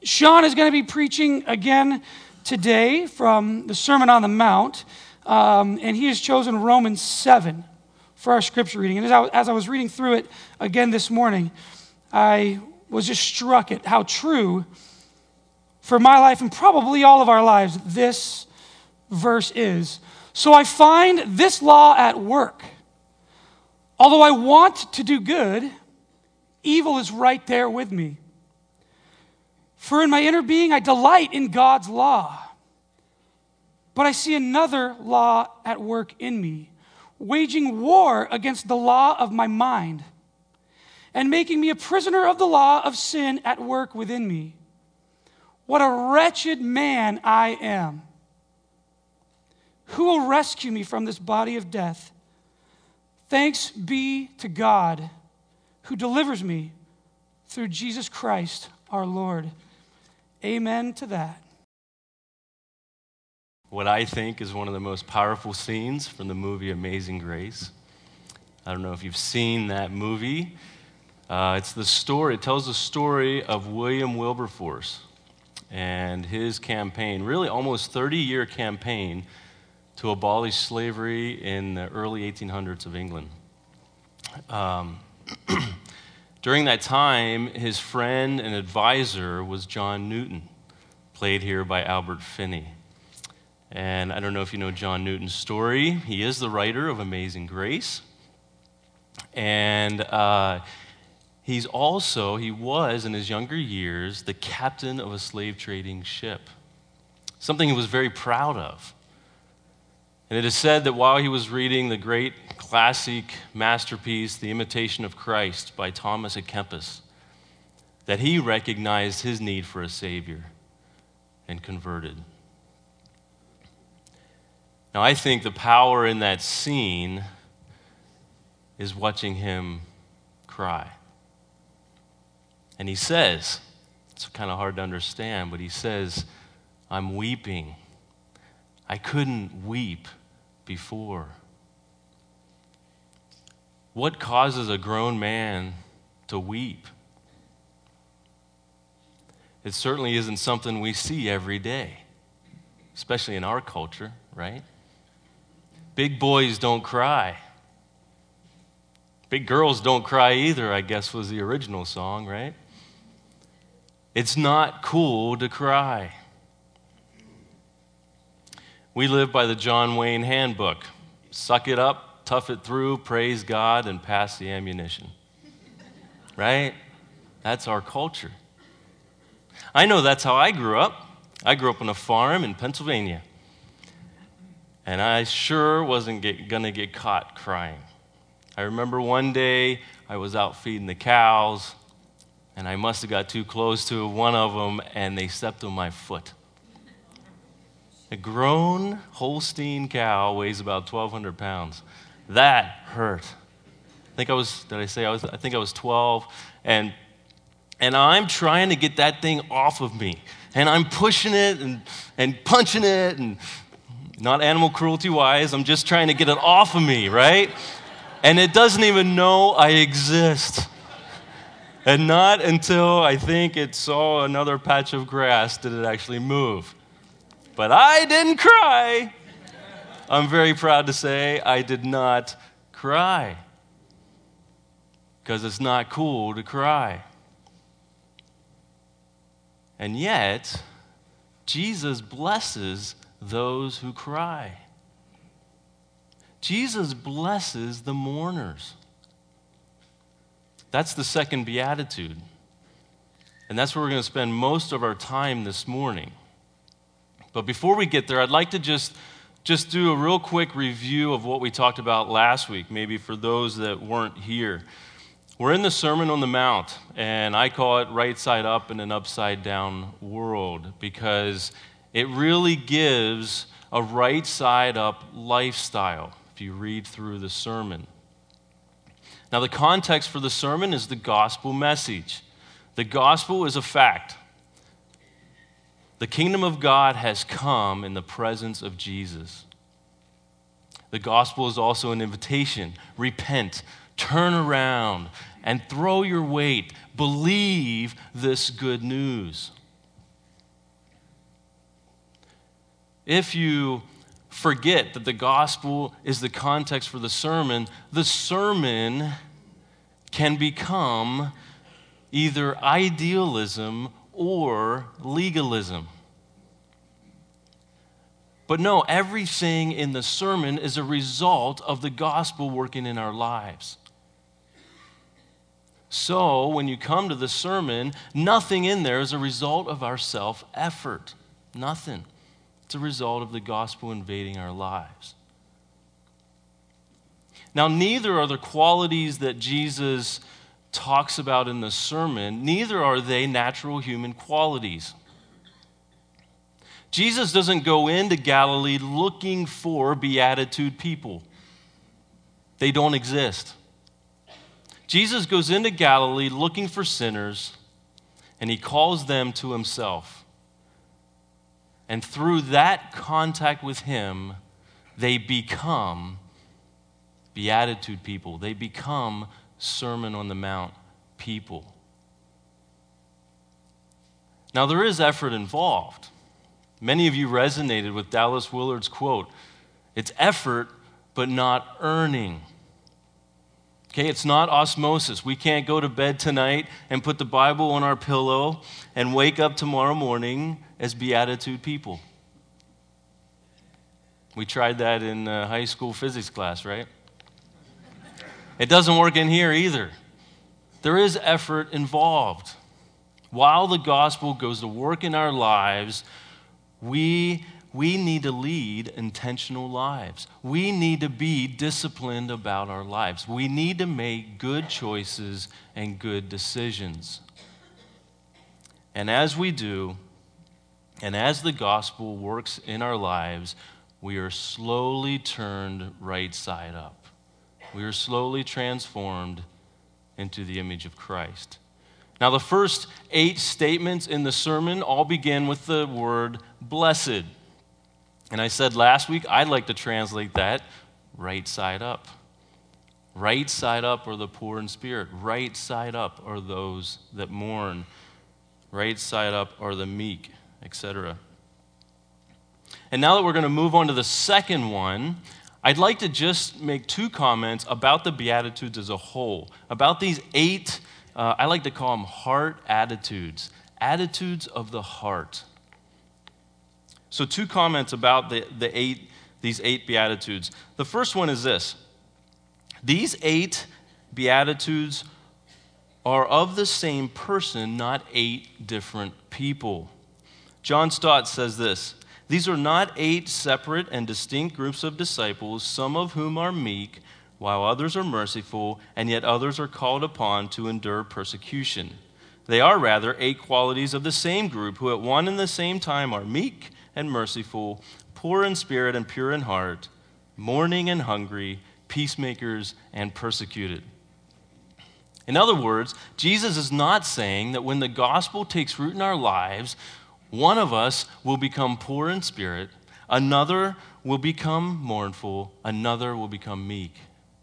Sean is going to be preaching again today from the Sermon on the Mount, and he has chosen Romans 7 for our scripture reading. And as I was reading through it again this morning, I was just struck at how true for my life and probably all of our lives this verse is. So I find this law at work. Although I want to do good, evil is right there with me. For in my inner being, I delight in God's law. But I see another law at work in me, waging war against the law of my mind, and making me a prisoner of the law of sin at work within me. What a wretched man I am. Who will rescue me from this body of death? Thanks be to God, who delivers me through Jesus Christ our Lord. Amen to that. What I think is one of the most powerful scenes from the movie Amazing Grace. I don't know if you've seen that movie. It tells the story of William Wilberforce and his campaign, really almost 30-year campaign to abolish slavery in the early 1800s of England. During that time, his friend and advisor was John Newton, played here by Albert Finney. And I don't know if you know John Newton's story. He is the writer of Amazing Grace. And he was in his younger years the captain of a slave trading ship, something he was very proud of. And it is said that while he was reading the great classic masterpiece, The Imitation of Christ by Thomas à Kempis, that he recognized his need for a Savior and converted. Now, I think the power in that scene is watching him cry. And he says, it's kind of hard to understand, but he says, I'm weeping. I couldn't weep before. What causes a grown man to weep? It certainly isn't something we see every day, especially in our culture, right? Big boys don't cry. Big girls don't cry either, I guess was the original song, right? It's not cool to cry. We live by the John Wayne handbook. Suck it up, tough it through, praise God, and pass the ammunition. Right? That's our culture. I know that's how I grew up. I grew up on a farm in Pennsylvania. And I sure wasn't going to get caught crying. I remember one day I was out feeding the cows, and I must have got too close to one of them, and they stepped on my foot. A grown Holstein cow weighs about 1,200 pounds. That hurt. I think I was 12, and I'm trying to get that thing off of me, and I'm pushing it and punching it, and not animal cruelty wise, I'm just trying to get it off of me, right? And it doesn't even know I exist. And not until I think it saw another patch of grass did it actually move. But I didn't cry. I'm very proud to say I did not cry. Because it's not cool to cry. And yet, Jesus blesses those who cry. Jesus blesses the mourners. That's the second beatitude. And that's where we're going to spend most of our time this morning. But before we get there, I'd like to just do a real quick review of what we talked about last week, maybe for those that weren't here. We're in the Sermon on the Mount, and I call it right side up in an upside down world because it really gives a right side up lifestyle if you read through the sermon. Now, the context for the sermon is the gospel message. The gospel is a fact. The kingdom of God has come in the presence of Jesus. The gospel is also an invitation. Repent, turn around, and throw your weight. Believe this good news. if you forget that the gospel is the context for the sermon can become either idealism or legalism. But no, everything in the sermon is a result of the gospel working in our lives. So when you come to the sermon, nothing in there is a result of our self-effort. Nothing. It's a result of the gospel invading our lives. Now, neither are the qualities that Jesus talks about in the sermon, neither are they natural human qualities. Jesus doesn't go into Galilee looking for beatitude people. They don't exist. Jesus goes into Galilee looking for sinners, and he calls them to himself. And through that contact with him, they become beatitude people. They become Sermon on the Mount people. Now, there is effort involved. Many of you resonated with Dallas Willard's quote, "It's effort, but not earning." Okay, it's not osmosis. We can't go to bed tonight and put the Bible on our pillow and wake up tomorrow morning as beatitude people. We tried that in high school physics class, right? It doesn't work in here either. There is effort involved. While the gospel goes to work in our lives, we need to lead intentional lives. We need to be disciplined about our lives. We need to make good choices and good decisions. And as we do, and as the gospel works in our lives, we are slowly turned right side up. We are slowly transformed into the image of Christ. Now, the first 8 statements in the sermon all begin with the word blessed. And I said last week, I'd like to translate that right side up. Right side up are the poor in spirit. Right side up are those that mourn. Right side up are the meek, etc. And now that we're going to move on to the second one, I'd like to just make 2 comments about the Beatitudes as a whole, about these 8, I like to call them heart attitudes, attitudes of the heart. So 2 comments about these 8 Beatitudes. The first one is this. These 8 Beatitudes are of the same person, not 8 different people. John Stott says this, "These are not 8 separate and distinct groups of disciples, some of whom are meek, while others are merciful, and yet others are called upon to endure persecution. They are rather 8 qualities of the same group, who at one and the same time are meek and merciful, poor in spirit and pure in heart, mourning and hungry, peacemakers and persecuted." In other words, Jesus is not saying that when the gospel takes root in our lives, one of us will become poor in spirit, another will become mournful, another will become meek.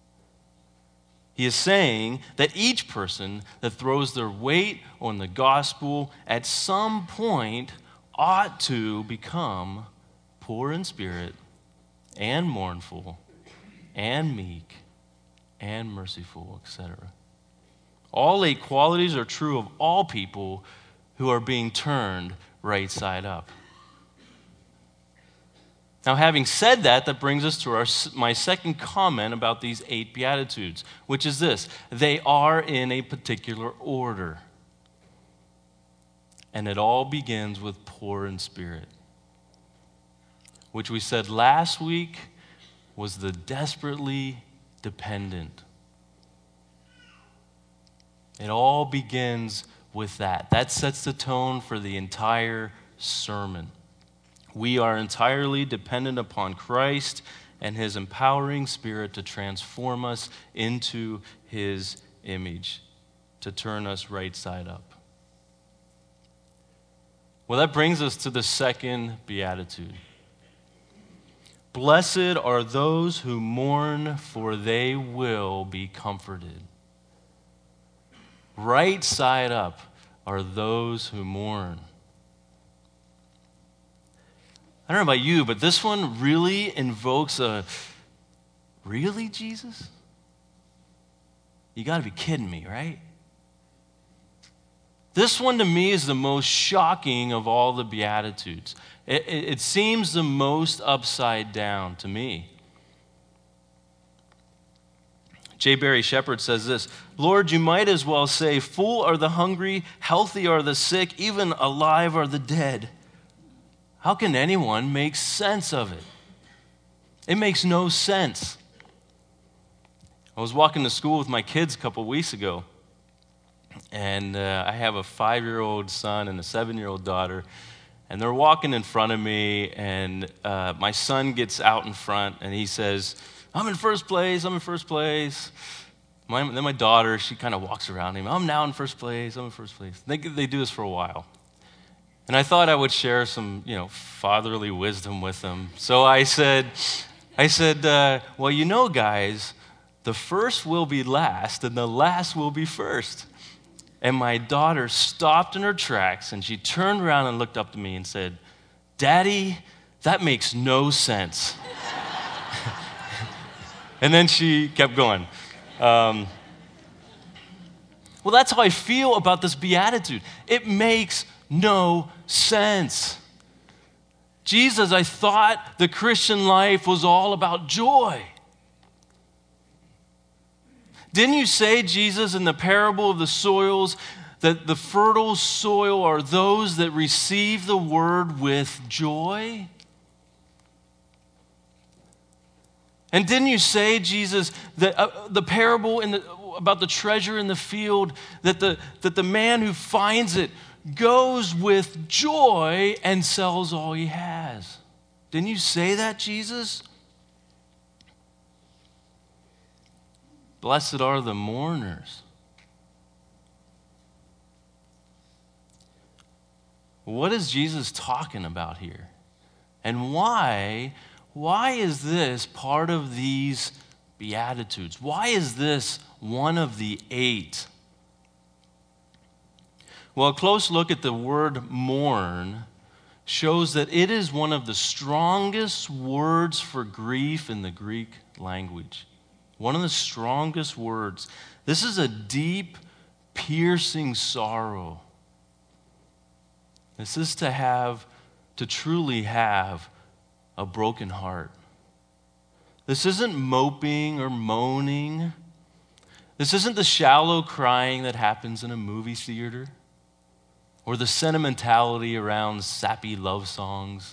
He is saying that each person that throws their weight on the gospel at some point ought to become poor in spirit and mournful and meek and merciful, etc. All 8 qualities are true of all people who are being turned right side up. Now, having said that, that brings us to my second comment about these 8 Beatitudes, which is this. They are in a particular order. And it all begins with poor in spirit, which we said last week was the desperately dependent. It all begins with that. That sets the tone for the entire sermon. We are entirely dependent upon Christ and his empowering spirit to transform us into his image, to turn us right side up. Well, that brings us to the second beatitude. Blessed are those who mourn, for they will be comforted. Right side up are those who mourn. I don't know about you, but this one really invokes a, really, Jesus? You got to be kidding me, right? This one to me is the most shocking of all the Beatitudes. It seems the most upside down to me. J. Barry Shepherd says this, Lord, you might as well say, full are the hungry, healthy are the sick, even alive are the dead. How can anyone make sense of it? It makes no sense. I was walking to school with my kids a couple weeks ago, and I have a 5-year-old son and a 7-year-old daughter, and they're walking in front of me, and my son gets out in front, and he says, I'm in first place. Then my daughter, she kind of walks around him. I'm now in first place. They do this for a while. And I thought I would share some, fatherly wisdom with them. So I said, well, guys, the first will be last and the last will be first. And my daughter stopped in her tracks and she turned around and looked up to me and said, Daddy, that makes no sense. And then she kept going. Well, that's how I feel about this beatitude. It makes no sense. Jesus, I thought the Christian life was all about joy. Didn't you say, Jesus, in the parable of the soils, that the fertile soil are those that receive the word with joy? And didn't you say, Jesus, that the parable about the treasure in the field, that the man who finds it goes with joy and sells all he has? Didn't you say that, Jesus? Blessed are the mourners. What is Jesus talking about here? And why is this part of these Beatitudes? Why is this one of the 8? Well, a close look at the word mourn shows that it is one of the strongest words for grief in the Greek language. One of the strongest words. This is a deep, piercing sorrow. This is to truly have a broken heart. This isn't moping or moaning. This isn't the shallow crying that happens in a movie theater or the sentimentality around sappy love songs.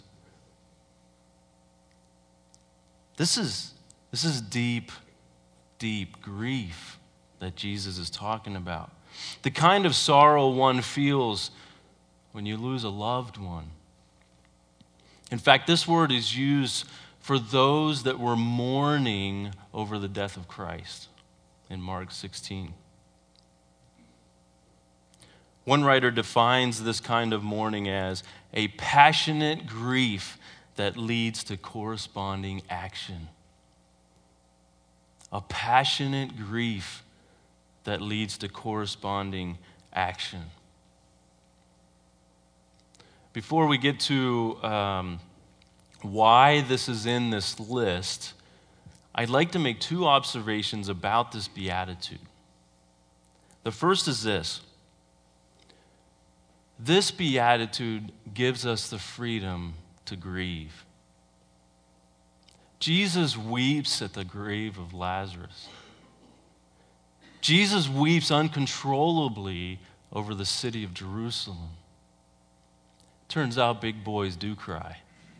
This is deep, deep grief that Jesus is talking about. The kind of sorrow one feels when you lose a loved one. In fact, this word is used for those that were mourning over the death of Christ in Mark 16. One writer defines this kind of mourning as a passionate grief that leads to corresponding action. A passionate grief that leads to corresponding action. Before we get to why this is in this list, I'd like to make 2 observations about this beatitude. The first is this. This beatitude gives us the freedom to grieve. Jesus weeps at the grave of Lazarus. Jesus weeps uncontrollably over the city of Jerusalem. Turns out big boys do cry.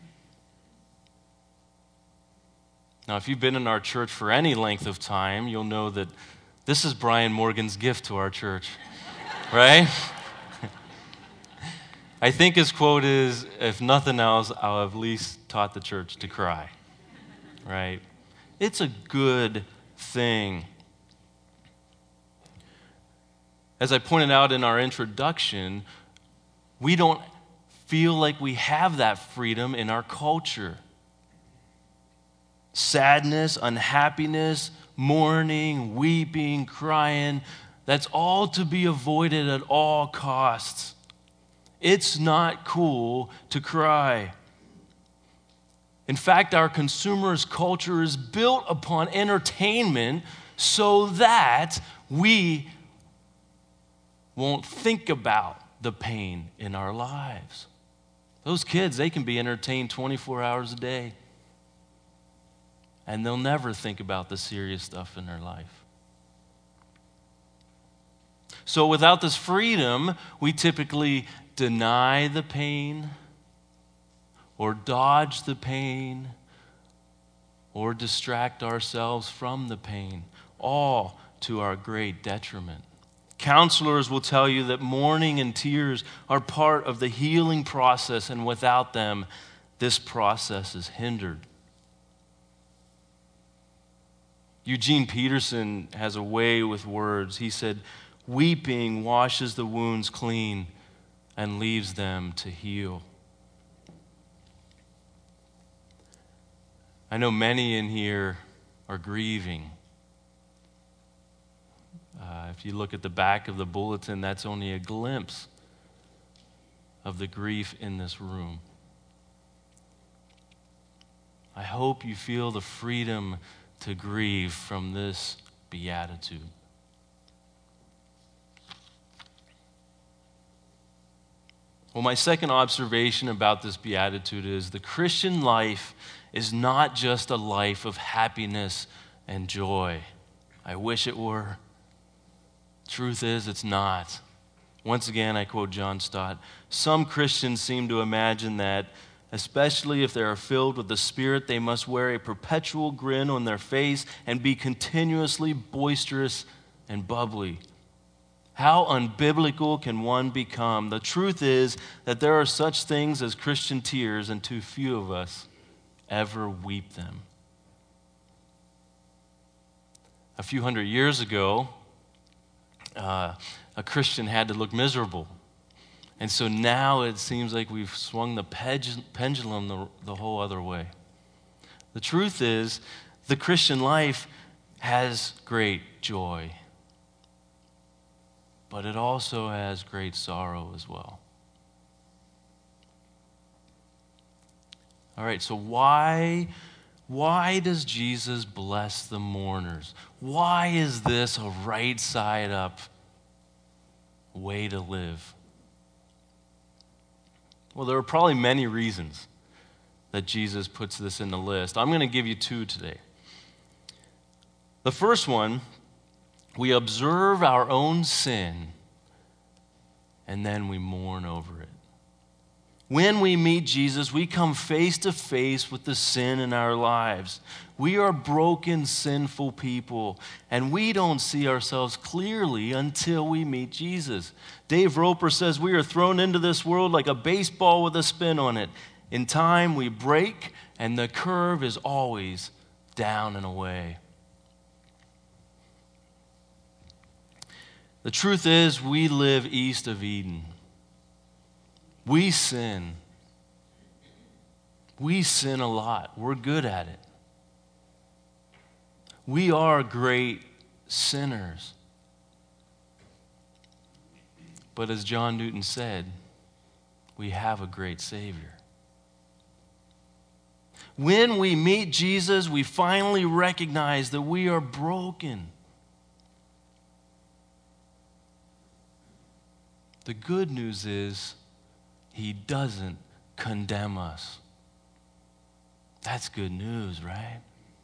Now, if you've been in our church for any length of time, you'll know that this is Brian Morgan's gift to our church, right? I think his quote is, if nothing else, I'll have at least taught the church to cry, right? It's a good thing. As I pointed out in our introduction, we don't feel like we have that freedom in our culture. Sadness, unhappiness, mourning, weeping, crying, that's all to be avoided at all costs. It's not cool to cry. In fact, our consumerist culture is built upon entertainment so that we won't think about the pain in our lives. Those kids, they can be entertained 24 hours a day, and they'll never think about the serious stuff in their life. So without this freedom, we typically deny the pain, or dodge the pain, or distract ourselves from the pain, all to our great detriment. Counselors will tell you that mourning and tears are part of the healing process, and without them, this process is hindered. Eugene Peterson has a way with words. He said, "Weeping washes the wounds clean and leaves them to heal." I know many in here are grieving. If you look at the back of the bulletin, that's only a glimpse of the grief in this room. I hope you feel the freedom to grieve from this beatitude. Well, my second observation about this beatitude is the Christian life is not just a life of happiness and joy. I wish it were. Truth is, it's not. Once again, I quote John Stott. Some Christians seem to imagine that, especially if they are filled with the Spirit, they must wear a perpetual grin on their face and be continuously boisterous and bubbly. How unbiblical can one become? The truth is that there are such things as Christian tears, and too few of us ever weep them. A few hundred years ago, a Christian had to look miserable. And so now it seems like we've swung the pendulum the whole other way. The truth is, the Christian life has great joy, but it also has great sorrow as well. All right, so why does Jesus bless the mourners? Why is this a right side up way to live? Well, there are probably many reasons that Jesus puts this in the list. I'm going to give you two today. The first one, we observe our own sin and then we mourn over it. When we meet Jesus, we come face to face with the sin in our lives. We are broken, sinful people, and we don't see ourselves clearly until we meet Jesus. Dave Roper says we are thrown into this world like a baseball with a spin on it. In time, we break, and the curve is always down and away. The truth is, we live east of Eden. We sin. We sin a lot. We're good at it. We are great sinners. But as John Newton said, we have a great Savior. When we meet Jesus, we finally recognize that we are broken. The good news is, He doesn't condemn us. That's good news, right?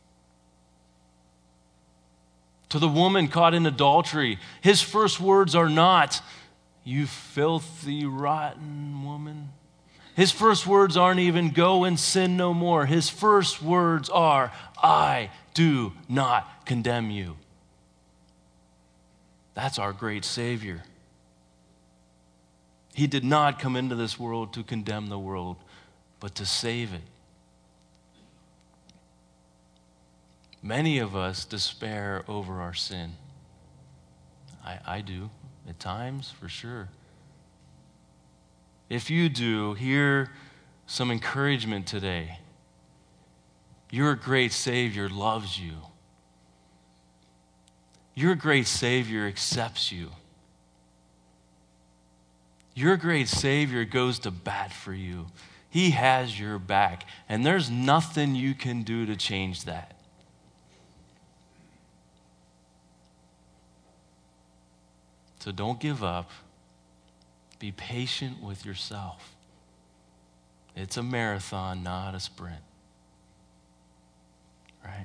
To the woman caught in adultery, His first words are not, "You filthy, rotten woman." His first words aren't even, "Go and sin no more." His first words are, "I do not condemn you." That's our great Savior. He did not come into this world to condemn the world, but to save it. Many of us despair over our sin. I do, at times, for sure. If you do, hear some encouragement today. Your great Savior loves you. Your great Savior accepts you. Your great Savior goes to bat for you. He has your back, and there's nothing you can do to change that. So don't give up. Be patient with yourself. It's a marathon, not a sprint. Right?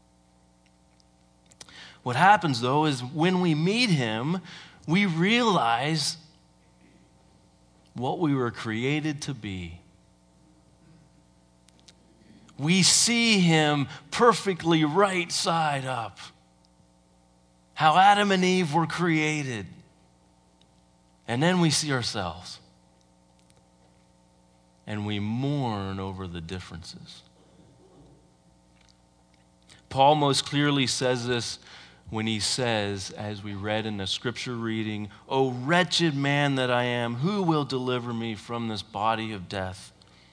What happens, though, is when we meet him, we realize what we were created to be. We see him perfectly right side up. How Adam and Eve were created. And then we see ourselves. And we mourn over the differences. Paul most clearly says this when he says, as we read in the scripture reading, "O wretched man that I am, who will deliver me from this body of death?"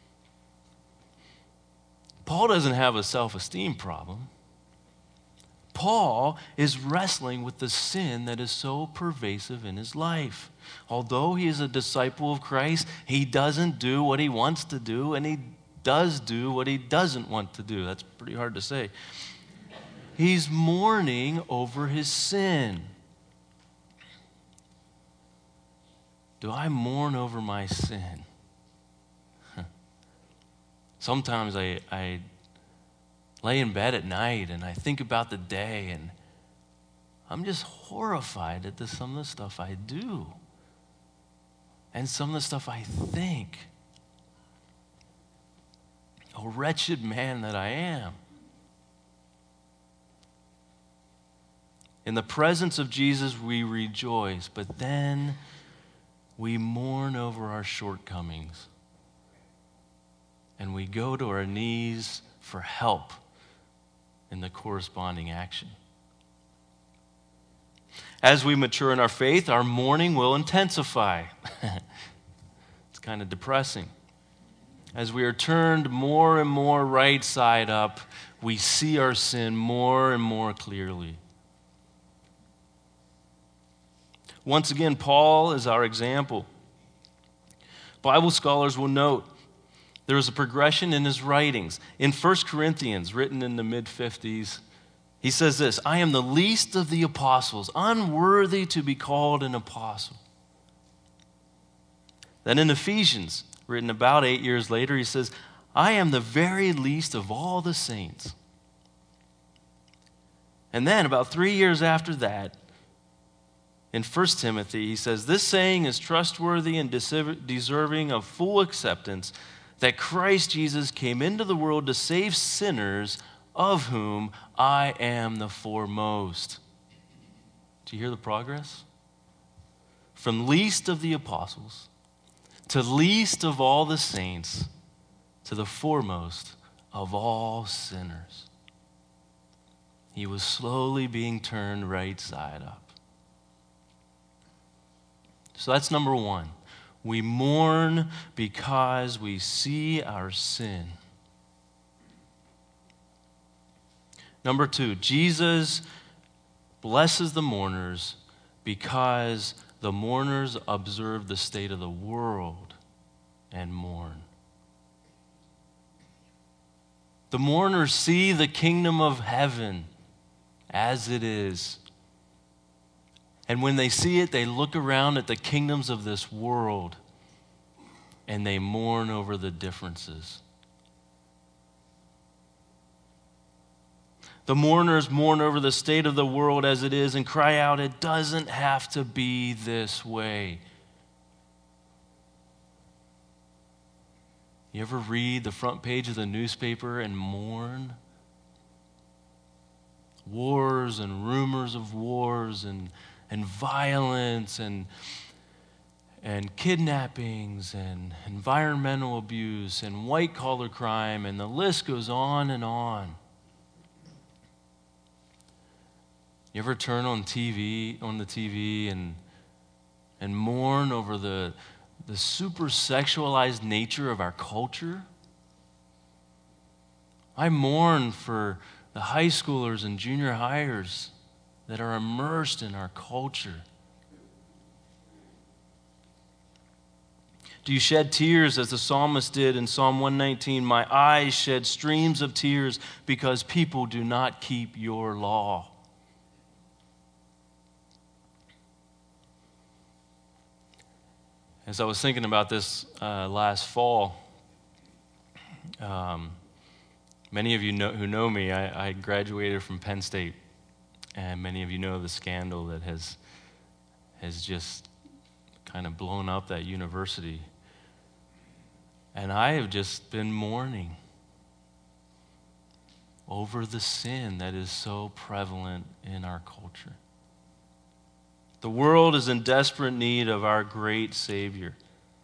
Paul doesn't have a self-esteem problem. Paul is wrestling with the sin that is so pervasive in his life. Although he is a disciple of Christ, he doesn't do what he wants to do, and he does do what he doesn't want to do. That's pretty hard to say. He's mourning over his sin. Do I mourn over my sin? Sometimes I lay in bed at night and I think about the day, and I'm just horrified at some of the stuff I do and some of the stuff I think. Oh, wretched man that I am. In the presence of Jesus, we rejoice, but then we mourn over our shortcomings. And we go to our knees for help in the corresponding action. As we mature in our faith, our mourning will intensify. It's kind of depressing. As we are turned more and more right side up, we see our sin more and more clearly. Once again, Paul is our example. Bible scholars will note there is a progression in his writings. In 1 Corinthians, written in the mid-50s, he says this, "I am the least of the apostles, unworthy to be called an apostle." Then in Ephesians, written about 8 years later, he says, "I am the very least of all the saints." And then about 3 years after that, in 1 Timothy, he says, "This saying is trustworthy and deserving of full acceptance, that Christ Jesus came into the world to save sinners, of whom I am the foremost." Do you hear the progress? From least of the apostles to least of all the saints to the foremost of all sinners. He was slowly being turned right side up. So that's number one. We mourn because we see our sin. Number two, Jesus blesses the mourners because the mourners observe the state of the world and mourn. The mourners see the kingdom of heaven as it is. And when they see it, they look around at the kingdoms of this world and they mourn over the differences. The mourners mourn over the state of the world as it is and cry out, "It doesn't have to be this way." You ever read the front page of the newspaper and mourn? Wars and rumors of wars and violence and kidnappings and environmental abuse and white-collar crime, and the list goes on and on. You ever turn on the TV and mourn over the super sexualized nature of our culture? I mourn for the high schoolers and junior hires that are immersed in our culture. Do you shed tears as the psalmist did in Psalm 119? My eyes shed streams of tears because people do not keep your law. As I was thinking about this last fall, many of you who know me, I graduated from Penn State, and many of you know the scandal that has just kind of blown up that university. And I have just been mourning over the sin that is so prevalent in our culture. The world is in desperate need of our great Savior.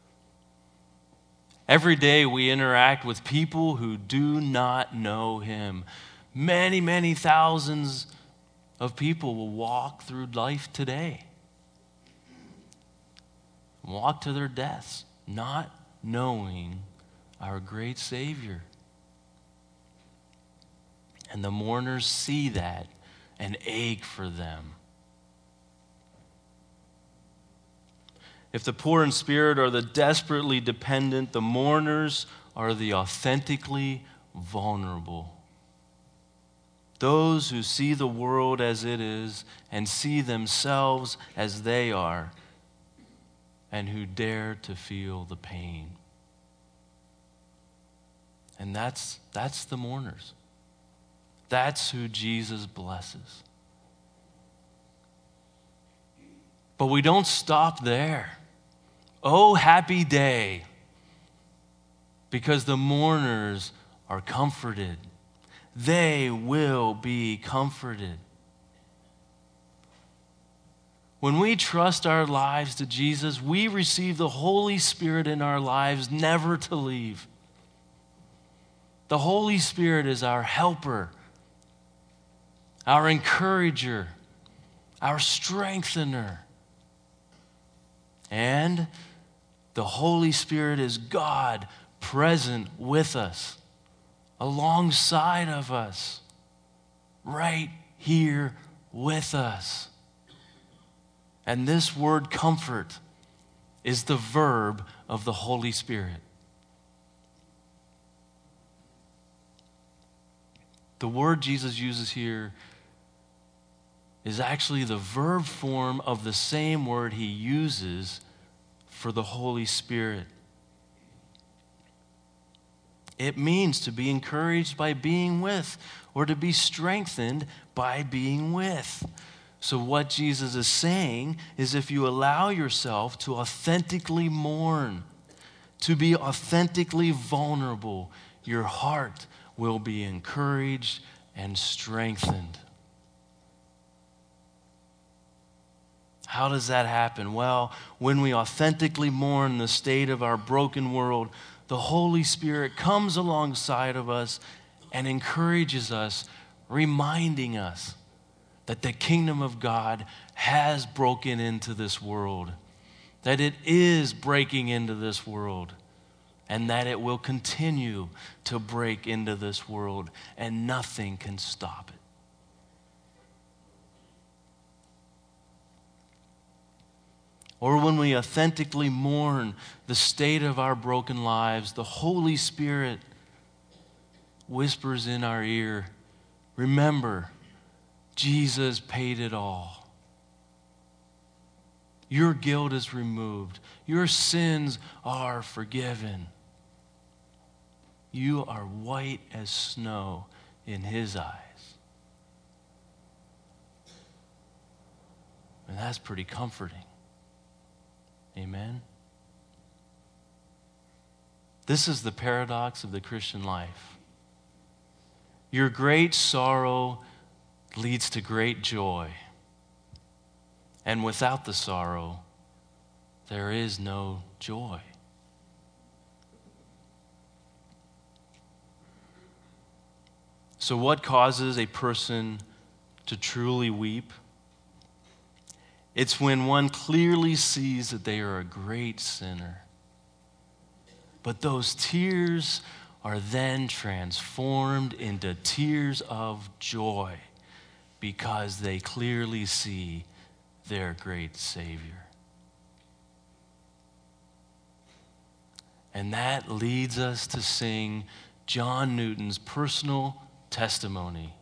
Every day we interact with people who do not know Him. Many, many thousands of people will walk through life today, walk to their deaths, not knowing our great Savior. And the mourners see that and ache for them. If the poor in spirit are the desperately dependent, the mourners are the authentically vulnerable. Those who see the world as it is and see themselves as they are, and who dare to feel the pain. And that's the mourners. That's who Jesus blesses. But we don't stop there. Oh, happy day, because the mourners are comforted. They will be comforted. When we trust our lives to Jesus, we receive the Holy Spirit in our lives, never to leave. The Holy Spirit is our helper, our encourager, our strengthener. And the Holy Spirit is God present with us, alongside of us, right here with us. And this word comfort is the verb of the Holy Spirit. The word Jesus uses here is actually the verb form of the same word He uses for the Holy Spirit. It means to be encouraged by being with, or to be strengthened by being with. So what Jesus is saying is, if you allow yourself to authentically mourn, to be authentically vulnerable, your heart will be encouraged and strengthened. How does that happen? Well, when we authentically mourn the state of our broken world, the Holy Spirit comes alongside of us and encourages us, reminding us that the kingdom of God has broken into this world, that it is breaking into this world, and that it will continue to break into this world, and nothing can stop it. Or when we authentically mourn the state of our broken lives, the Holy Spirit whispers in our ear, remember, Jesus paid it all. Your guilt is removed. Your sins are forgiven. You are white as snow in His eyes. And that's pretty comforting. Amen? This is the paradox of the Christian life. Your great sorrow leads to great joy. And without the sorrow, there is no joy. So what causes a person to truly weep? It's when one clearly sees that they are a great sinner. But those tears are then transformed into tears of joy because they clearly see their great Savior. And that leads us to sing John Newton's personal testimony.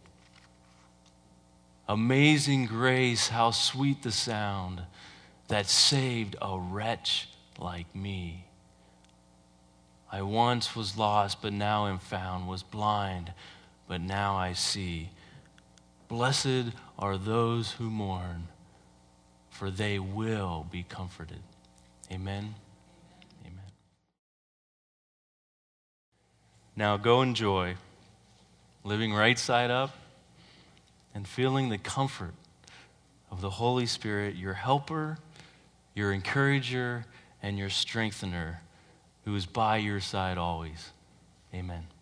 Amazing grace, how sweet the sound that saved a wretch like me. I once was lost, but now am found, was blind, but now I see. Blessed are those who mourn, for they will be comforted. Amen. Amen. Now go in joy, living right side up and feeling the comfort of the Holy Spirit, your helper, your encourager, and your strengthener, who is by your side always. Amen.